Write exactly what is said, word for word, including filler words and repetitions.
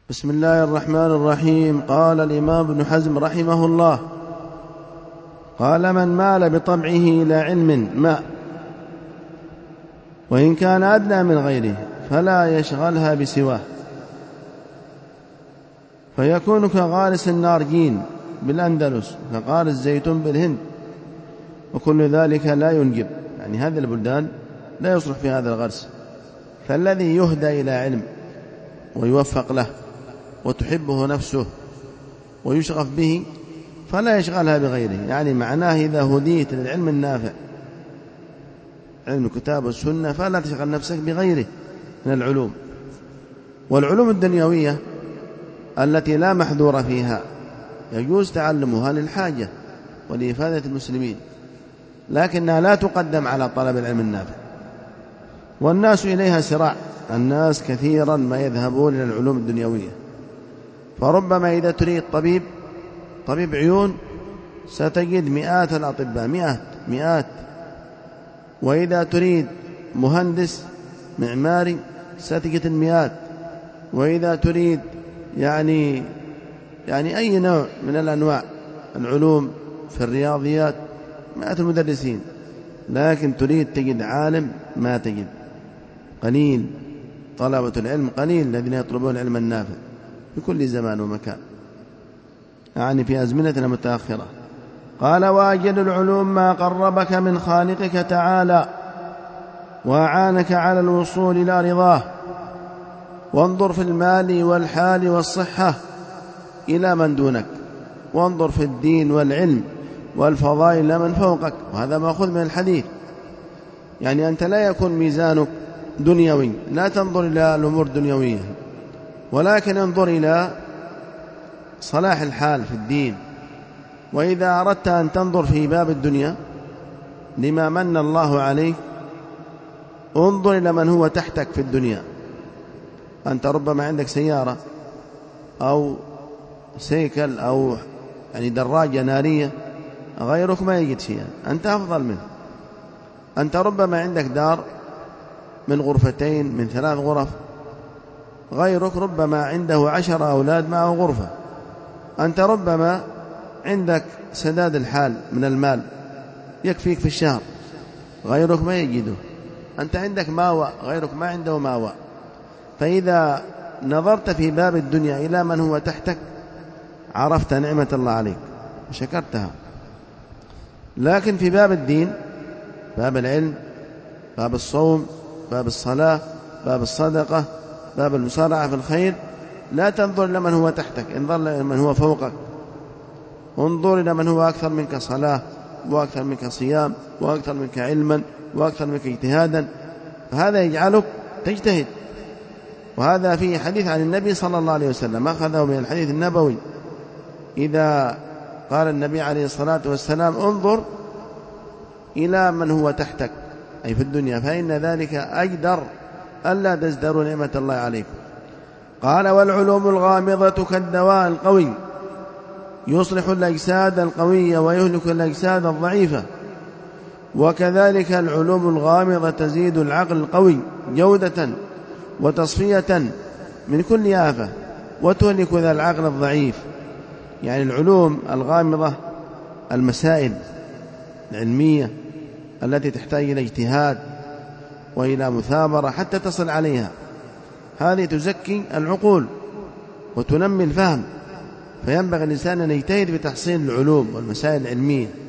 بسم الله الرحمن الرحيم. قال الإمام ابن حزم رحمه الله: قال: من مال بطبعه إلى علم ما وإن كان أدنى من غيره فلا يشغلها بسواه، فيكون كغارس النارجين بالأندلس، كغارس الزيتون بالهند، وكل ذلك لا ينجب، يعني هذه البلدان لا يصلح في هذا الغرس. فالذي يهدى إلى علم ويوفق له وتحبه نفسه ويشغف به فلا يشغلها بغيره، يعني معناه إذا هديت للعلم النافع علم الكتاب والسنة فلا تشغل نفسك بغيره من العلوم. والعلوم الدنيوية التي لا محذور فيها يجوز تعلمها للحاجة ولإفادة المسلمين، لكنها لا تقدم على طلب العلم النافع. والناس إليها سراع، الناس كثيرا ما يذهبون إلى العلوم الدنيوية، فربما إذا تريد طبيب طبيب عيون ستجد مئات الأطباء، مئات مئات وإذا تريد مهندس معماري ستجد المئات، وإذا تريد يعني يعني أي نوع من الأنواع العلوم في الرياضيات مئات المدرسين، لكن تريد تجد عالم ما تجد، قليل طلبة العلم، قليل الذين يطلبون العلم النافع في كل زمان ومكان، يعني في أزمنتنا متأخرة. قال: وأجل العلوم ما قربك من خالقك تعالى وأعانك على الوصول إلى رضاه. وانظر في المال والحال والصحة إلى من دونك، وانظر في الدين والعلم والفضائل إلى من فوقك. وهذا مأخوذ من الحديث، يعني أنت لا يكون ميزانك دنيوي، لا تنظر إلى الأمور الدنيوية، ولكن انظر إلى صلاح الحال في الدين. وإذا أردت أن تنظر في باب الدنيا لما من الله عليك، انظر إلى من هو تحتك في الدنيا. أنت ربما عندك سيارة أو سيكل أو يعني دراجة نارية، غيرك ما يجد شيئا، أنت أفضل منه. أنت ربما عندك دار من غرفتين من ثلاث غرف، غيرك ربما عنده عشر أولاد معه غرفة. أنت ربما عندك سداد الحال من المال يكفيك في الشهر، غيرك ما يجده. أنت عندك ماوى، غيرك ما عنده ماوى. فإذا نظرت في باب الدنيا إلى من هو تحتك عرفت نعمة الله عليك وشكرتها. لكن في باب الدين، باب العلم، باب الصوم، باب الصلاة، باب الصدقة، باب المسارعة في الخير، لا تنظر إلى من هو تحتك، انظر إلى من هو فوقك. انظر إلى من هو أكثر منك صلاة وأكثر منك صيام وأكثر منك علما وأكثر منك اجتهادا، فهذا يجعلك تجتهد. وهذا فيه حديث عن النبي صلى الله عليه وسلم أخذه من الحديث النبوي، إذا قال النبي عليه الصلاة والسلام: انظر إلى من هو تحتك أي في الدنيا، فإن ذلك أجدر ألا تزدروا نعمة الله عليكم. قال: والعلوم الغامضة كالدواء القوي يصلح الأجساد القوية ويهلك الأجساد الضعيفة، وكذلك العلوم الغامضة تزيد العقل القوي جودة وتصفية من كل آفة وتهلك ذا العقل الضعيف. يعني العلوم الغامضة المسائل العلمية التي تحتاج إلى اجتهاد وإلى مثابرة حتى تصل عليها، هذه تزكي العقول وتنمي الفهم، فينبغي الإنسان أن يجتهد بتحصيل العلوم والمسائل العلمية.